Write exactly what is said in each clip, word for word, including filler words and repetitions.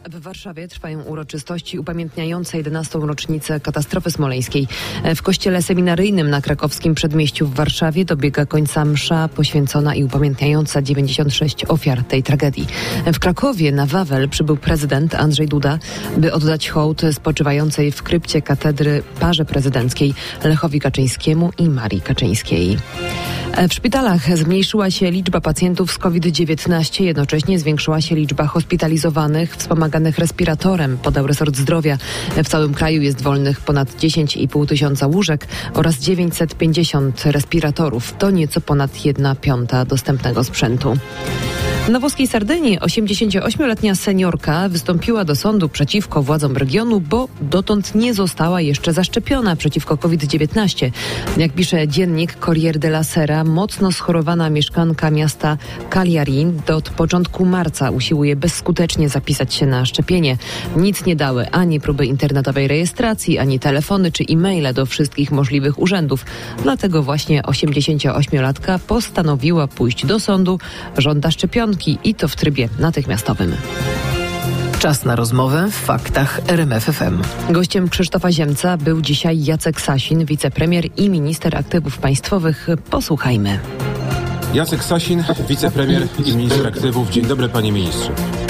W Warszawie trwają uroczystości upamiętniające jedenastą rocznicę katastrofy smoleńskiej. W kościele seminaryjnym na krakowskim przedmieściu w Warszawie dobiega końca msza poświęcona i upamiętniająca dziewięćdziesiąt sześć ofiar tej tragedii. W Krakowie na Wawel przybył prezydent Andrzej Duda, by oddać hołd spoczywającej w krypcie katedry parze prezydenckiej Lechowi Kaczyńskiemu i Marii Kaczyńskiej. W szpitalach zmniejszyła się liczba pacjentów z kowid dziewiętnaście, jednocześnie zwiększyła się liczba hospitalizowanych, wspomaganych respiratorem, podał resort zdrowia. W całym kraju jest wolnych ponad dziesięć i pół tysiąca łóżek oraz dziewięćset pięćdziesiąt respiratorów. To nieco ponad jedna piąta dostępnego sprzętu. Na włoskiej Sardynii osiemdziesięcioośmioletnia seniorka wystąpiła do sądu przeciwko władzom regionu, bo dotąd nie została jeszcze zaszczepiona przeciwko kowid dziewiętnaście. Jak pisze dziennik Corriere della Sera, mocno schorowana mieszkanka miasta Cagliari od początku marca usiłuje bezskutecznie zapisać się na szczepienie. Nic nie dały ani próby internetowej rejestracji, ani telefony czy e-maile do wszystkich możliwych urzędów. Dlatego właśnie osiemdziesięcioośmiolatka postanowiła pójść do sądu, żąda szczepionki i to w trybie natychmiastowym. Czas na rozmowę w Faktach R M F F M. Gościem Krzysztofa Ziemca był dzisiaj Jacek Sasin, wicepremier i minister aktywów państwowych. Posłuchajmy. Jacek Sasin, wicepremier i minister aktywów. Dzień dobry, panie ministrze.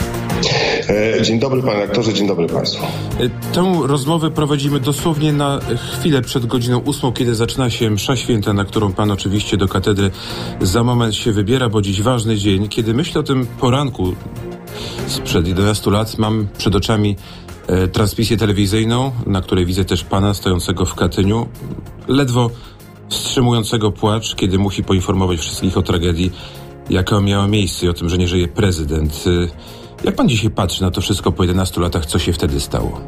Dzień dobry, panie rektorze, dzień dobry państwu. Tę rozmowę prowadzimy dosłownie na chwilę przed godziną ósmą, kiedy zaczyna się msza święta, na którą pan oczywiście do katedry za moment się wybiera, bo dziś ważny dzień. Kiedy myślę o tym poranku sprzed jedenastu lat, mam przed oczami e, transmisję telewizyjną, na której widzę też pana stojącego w Katyniu, ledwo wstrzymującego płacz, kiedy musi poinformować wszystkich o tragedii, jaka miała miejsce i o tym, że nie żyje prezydent. Jak pan dzisiaj patrzy na to wszystko po jedenastu latach, co się wtedy stało?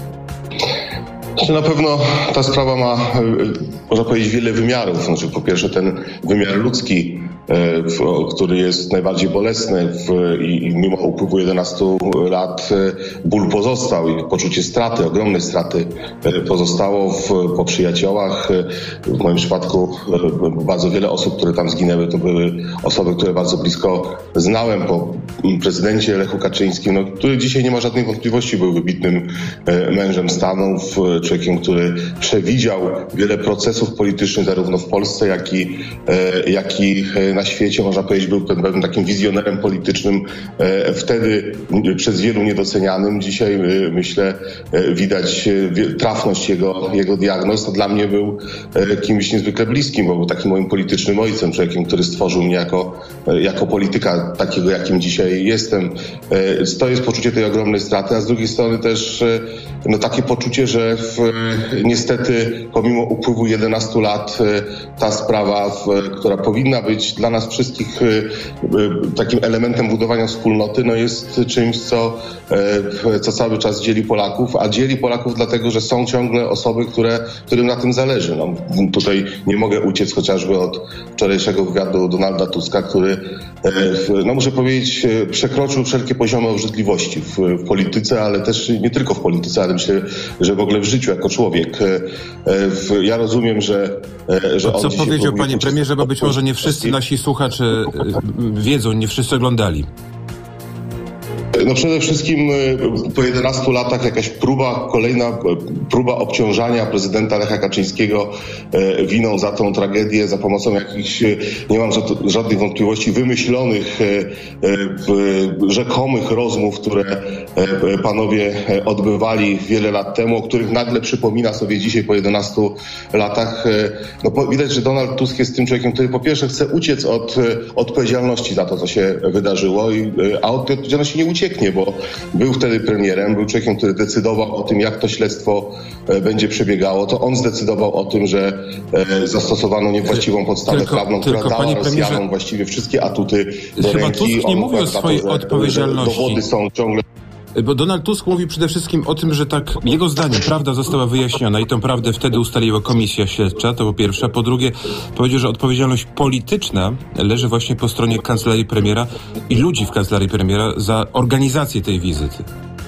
Na pewno ta sprawa ma, można powiedzieć, wiele wymiarów. Znaczy, po pierwsze ten wymiar ludzki, który jest najbardziej bolesny i mimo upływu jedenastu lat ból pozostał i poczucie straty, ogromnej straty pozostało w, po przyjaciołach. W moim przypadku bardzo wiele osób, które tam zginęły, to były osoby, które bardzo blisko znałem po prezydencie Lechu Kaczyńskim, no, który dzisiaj nie ma żadnych wątpliwości, był wybitnym mężem stanu, człowiekiem, który przewidział wiele procesów politycznych zarówno w Polsce, jak i, jak i na świecie. Można powiedzieć, był pewnym takim wizjonerem politycznym, wtedy przez wielu niedocenianym. Dzisiaj myślę, widać trafność jego, jego diagnoz. To dla mnie był kimś niezwykle bliskim, bo był takim moim politycznym ojcem, człowiekiem, który stworzył mnie jako, jako polityka takiego, jakim dzisiaj jestem. To jest poczucie tej ogromnej straty, a z drugiej strony też no, takie poczucie, że w, niestety pomimo upływu jedenastu lat ta sprawa, w, która powinna być dla nas wszystkich takim elementem budowania wspólnoty, no jest czymś, co, co cały czas dzieli Polaków, a dzieli Polaków dlatego, że są ciągle osoby, które, którym na tym zależy. No, tutaj nie mogę uciec chociażby od wczorajszego wywiadu Donalda Tuska, który, no muszę powiedzieć, przekroczył wszelkie poziomy obrzydliwości w, w polityce, ale też nie tylko w polityce, ale myślę, że w ogóle w życiu jako człowiek. Ja rozumiem, że, że on co powiedział, panie premierze, bo być może nie wszyscy nasi słuchacze wiedzą, nie wszyscy oglądali. No przede wszystkim po jedenastu latach jakaś próba, kolejna próba obciążania prezydenta Lecha Kaczyńskiego winą za tą tragedię za pomocą jakichś, nie mam żadnych wątpliwości, wymyślonych, rzekomych rozmów, które panowie odbywali wiele lat temu, o których nagle przypomina sobie dzisiaj po jedenastu latach. No widać, że Donald Tusk jest tym człowiekiem, który po pierwsze chce uciec od odpowiedzialności za to, co się wydarzyło, a od tej odpowiedzialności nie ucieknie, bo był wtedy premierem, był człowiekiem, który decydował o tym, jak to śledztwo będzie przebiegało. To on zdecydował o tym, że zastosowano niewłaściwą podstawę tylko, prawną, tylko, która dała premierze, Rosjanom właściwie wszystkie atuty do chyba ręki. Tusk nie on mówi o swojej to, odpowiedzialności. Dowody są ciągle... Bo Donald Tusk mówi przede wszystkim o tym, że tak jego zdaniem prawda została wyjaśniona i tę prawdę wtedy ustaliła komisja śledcza, to po pierwsze. Po drugie, powiedział, że odpowiedzialność polityczna leży właśnie po stronie kancelarii premiera i ludzi w kancelarii premiera za organizację tej wizyty.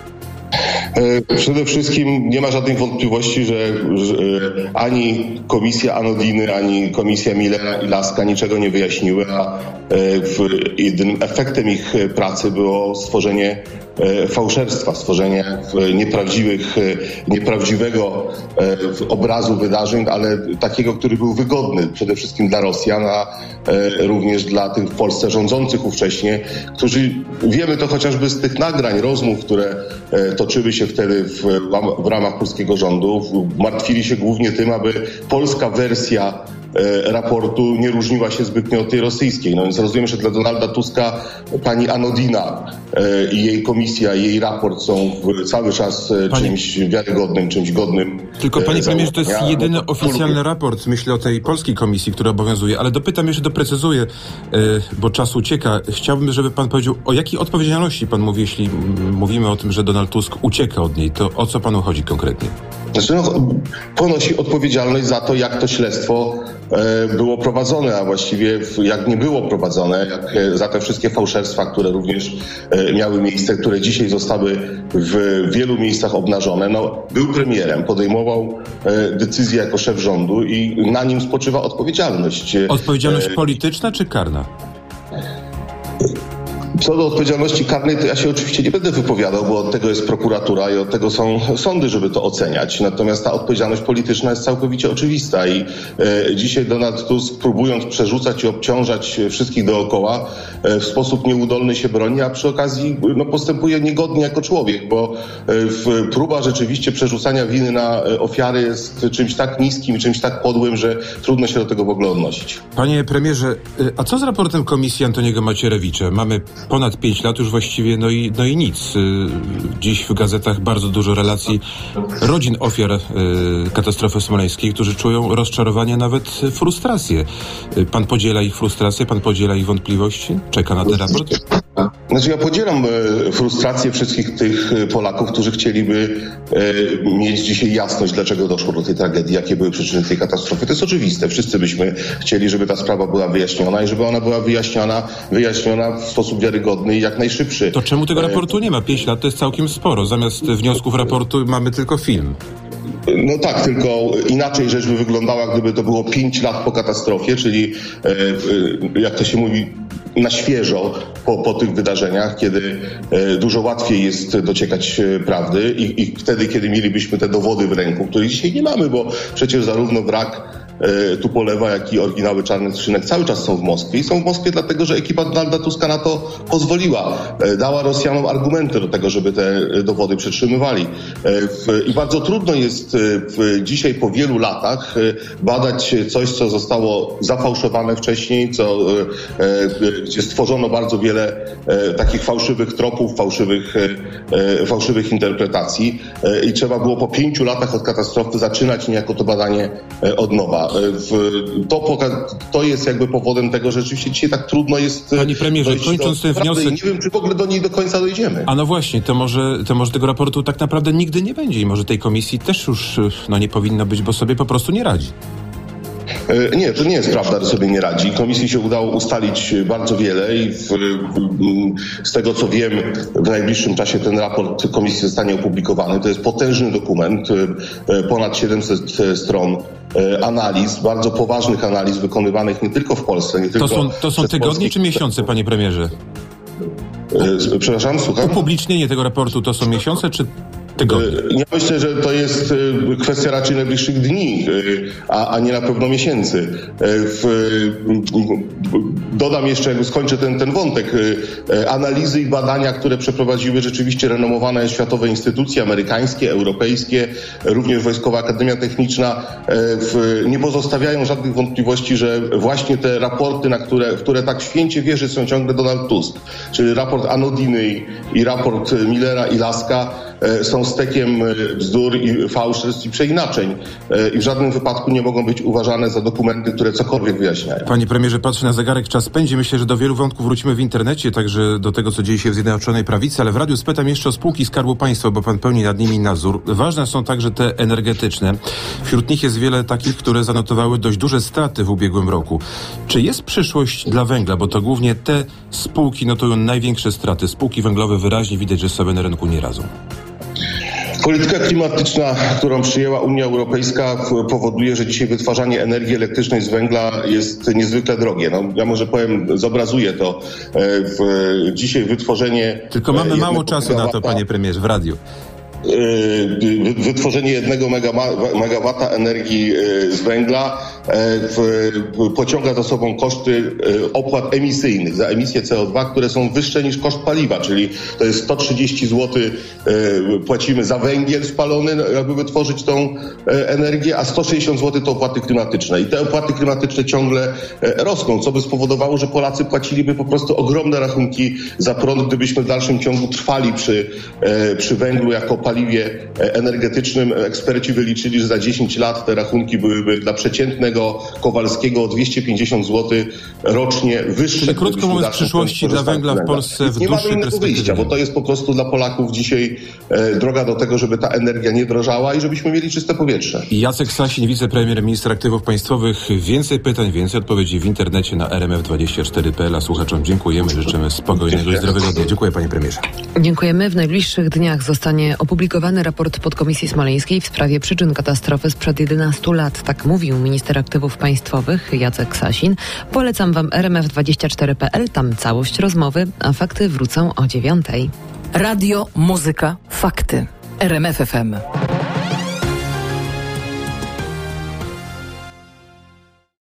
Przede wszystkim nie ma żadnych wątpliwości, że, że ani komisja Anodiny, ani komisja Millera i Laska niczego nie wyjaśniły, a jedynym efektem ich pracy było stworzenie fałszerstwa, stworzenie nieprawdziwych, nieprawdziwego obrazu wydarzeń, ale takiego, który był wygodny przede wszystkim dla Rosjan, a również dla tych w Polsce rządzących ówcześnie, którzy, wiemy to chociażby z tych nagrań, rozmów, które toczyły się wtedy w, w ramach polskiego rządu, martwili się głównie tym, aby polska wersja raportu nie różniła się zbytnio od tej rosyjskiej. No więc rozumiem, że dla Donalda Tuska pani Anodina i jej komisja, jej raport są cały czas Panie... czymś wiarygodnym, czymś godnym. Tylko panie premierze, to jest jedyny oficjalny raport, myślę o tej polskiej komisji, która obowiązuje, ale dopytam jeszcze, doprecyzuję, bo czas ucieka. Chciałbym, żeby pan powiedział, o jakiej odpowiedzialności pan mówi, jeśli mówimy o tym, że Donald Tusk ucieka od niej, to o co panu chodzi konkretnie? Znaczy, no, ponosi odpowiedzialność za to, jak to śledztwo e, było prowadzone, a właściwie jak nie było prowadzone, jak, e, za te wszystkie fałszerstwa, które również e, miały miejsce, które dzisiaj zostały w wielu miejscach obnażone. No, był premierem, podejmował e, decyzje jako szef rządu i na nim spoczywa odpowiedzialność. Odpowiedzialność e, polityczna czy karna? Co do odpowiedzialności karnej, to ja się oczywiście nie będę wypowiadał, bo od tego jest prokuratura i od tego są sądy, żeby to oceniać. Natomiast ta odpowiedzialność polityczna jest całkowicie oczywista i e, dzisiaj Donald Tusk, próbując przerzucać i obciążać wszystkich dookoła, e, w sposób nieudolny się broni, a przy okazji no, postępuje niegodnie jako człowiek, bo e, w, próba rzeczywiście przerzucania winy na e, ofiary jest czymś tak niskim, czymś tak podłym, że trudno się do tego w ogóle odnosić. Panie premierze, a co z raportem komisji Antoniego Macierewicza? Mamy ponad pięć lat już właściwie, no i, no i nic. Dziś w gazetach bardzo dużo relacji rodzin ofiar y, katastrofy smoleńskiej, którzy czują rozczarowanie, nawet frustrację. Pan podziela ich frustrację, pan podziela ich wątpliwości? Czeka na ten raport? Znaczy ja podzielam e, frustrację wszystkich tych Polaków, którzy chcieliby e, mieć dzisiaj jasność, dlaczego doszło do tej tragedii, jakie były przyczyny tej katastrofy. To jest oczywiste. Wszyscy byśmy chcieli, żeby ta sprawa była wyjaśniona i żeby ona była wyjaśniona, wyjaśniona w sposób wiarygodny i jak najszybszy. To czemu tego raportu nie ma? Pięć lat to jest całkiem sporo. Zamiast wniosków raportu mamy tylko film. No tak, tylko inaczej rzecz by wyglądała, gdyby to było pięć lat po katastrofie, czyli e, jak to się mówi, na świeżo po, po tych wydarzeniach, kiedy e, dużo łatwiej jest dociekać e, prawdy i, i wtedy, kiedy mielibyśmy te dowody w ręku, których dzisiaj nie mamy, bo przecież zarówno wrak e, Tupolewa, jak i oryginały czarnych skrzynek cały czas są w Moskwie i są w Moskwie dlatego, że ekipa Donalda Tuska na to pozwoliła. E, dała Rosjanom argumenty do tego, żeby te dowody przetrzymywali. E, w, I bardzo trudno jest w, dzisiaj po wielu latach e, badać coś, co zostało zafałszowane wcześniej, co e, gdzie stworzono bardzo wiele e, takich fałszywych tropów, fałszywych, e, fałszywych interpretacji e, i trzeba było po pięciu latach od katastrofy zaczynać niejako to badanie e, od nowa. E, w, to, poka- to jest jakby powodem tego, że rzeczywiście dzisiaj tak trudno jest... Panie premierze, kończąc ten wniosek... Nie wiem, czy w ogóle do niej do końca dojdziemy. A no właśnie, to może, to może tego raportu tak naprawdę nigdy nie będzie i może tej komisji też już no, nie powinno być, bo sobie po prostu nie radzi. Nie, to nie jest prawda, że sobie nie radzi. Komisji się udało ustalić bardzo wiele i w, z tego co wiem, w najbliższym czasie ten raport komisji zostanie opublikowany. To jest potężny dokument, ponad siedemset stron analiz, bardzo poważnych analiz wykonywanych nie tylko w Polsce, nie tylko... To są, to są tygodnie polskich... czy miesiące, panie premierze? Przepraszam, słucham? Upublicznienie tego raportu to są miesiące czy tygodnie? Ja myślę, że to jest kwestia raczej najbliższych dni, a, a nie na pewno miesięcy. W, dodam jeszcze, jak skończę ten, ten wątek, analizy i badania, które przeprowadziły rzeczywiście renomowane światowe instytucje amerykańskie, europejskie, również Wojskowa Akademia Techniczna, w, nie pozostawiają żadnych wątpliwości, że właśnie te raporty, na które, w które tak święcie wierzy są ciągle Donald Tusk, czyli raport Anodiny i, i raport Millera i Laska, są stekiem bzdur i fałszerstw i przeinaczeń i w żadnym wypadku nie mogą być uważane za dokumenty, które cokolwiek wyjaśniają. Panie premierze, patrzę na zegarek, czas pędzi. Myślę, że do wielu wątków wrócimy w internecie, także do tego, co dzieje się w Zjednoczonej Prawicy, ale w radiu spytam jeszcze o spółki Skarbu Państwa, bo pan pełni nad nimi nadzór. Ważne są także te energetyczne. Wśród nich jest wiele takich, które zanotowały dość duże straty w ubiegłym roku. Czy jest przyszłość dla węgla, bo to głównie te spółki notują największe straty. Spółki węglowe wyraźnie widać, że sobie na rynku nie radzą. Polityka klimatyczna, którą przyjęła Unia Europejska, powoduje, że dzisiaj wytwarzanie energii elektrycznej z węgla jest niezwykle drogie. No, ja może powiem, zobrazuję to. W, dzisiaj wytworzenie... Tylko mamy mało czasu na to, panie premierze, w radiu. Wytworzenie jednego megawata energii z węgla pociąga za sobą koszty opłat emisyjnych za emisję C O dwa, które są wyższe niż koszt paliwa, czyli to jest sto trzydzieści złotych płacimy za węgiel spalony, aby wytworzyć tą energię, a sto sześćdziesiąt złotych to opłaty klimatyczne. I te opłaty klimatyczne ciągle rosną, co by spowodowało, że Polacy płaciliby po prostu ogromne rachunki za prąd, gdybyśmy w dalszym ciągu trwali przy, przy węglu jako paliwie energetycznym. Eksperci wyliczyli, że za dziesięć lat te rachunki byłyby dla przeciętnego Kowalskiego o dwieście pięćdziesiąt złotych rocznie wyższe. Czyli krótko mówiąc, w przyszłości dla węgla w Polsce w nie dłuższej mamy innego wyjścia, bo to jest po prostu dla Polaków dzisiaj e, droga do tego, żeby ta energia nie drożała i żebyśmy mieli czyste powietrze. Jacek Sasin, wicepremier, minister aktywów państwowych. Więcej pytań, więcej odpowiedzi w internecie na r m f dwadzieścia cztery kropka p l, a słuchaczom dziękujemy, życzymy spokojnego i zdrowego dnia. Dziękuję, panie premierze. Dziękujemy. W najbliższych dniach zostanie opublikowany raport podkomisji smoleńskiej w sprawie przyczyn katastrofy sprzed jedenastu lat. Tak mówił minister aktywów państwowych Jacek Sasin. Polecam wam r m f dwadzieścia cztery kropka p l, tam całość rozmowy, a fakty wrócą o dziewiątej. Radio, muzyka, fakty. R M F F M.